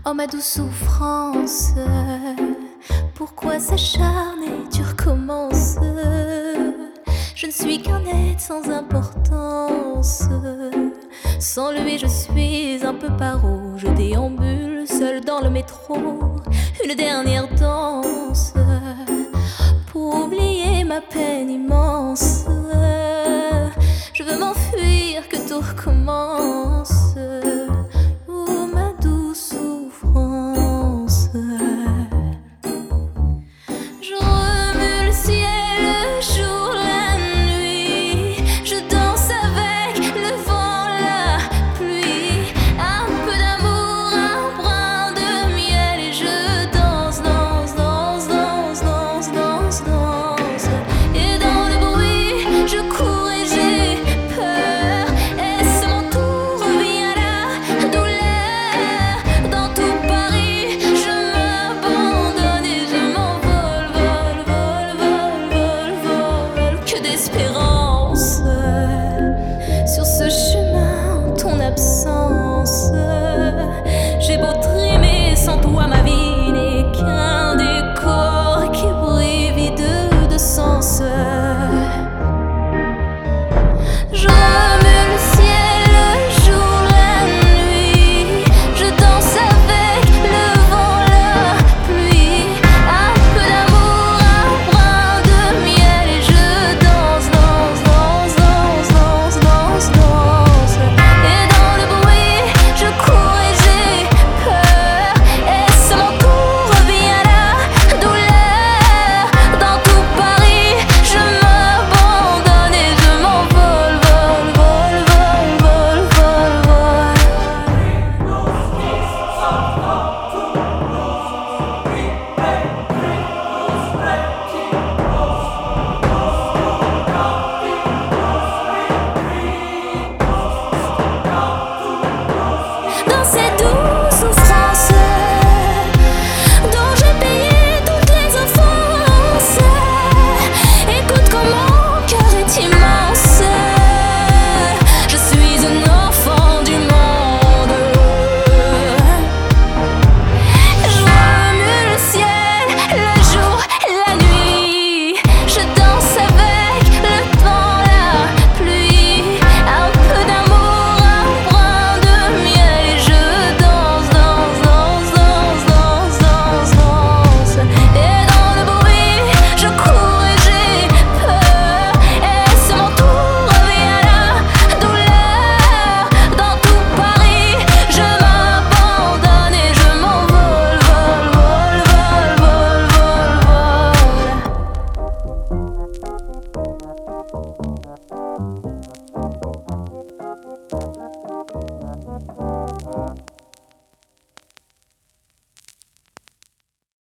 Oh ma douce souffrance, pourquoi s'acharner, tu recommences. Je ne suis qu'un être sans importance. Sans lui je suis un peu paro. Je déambule seul dans le métro. Une dernière danse pour oublier ma peine immense. Je veux m'enfuir, que tout recommence.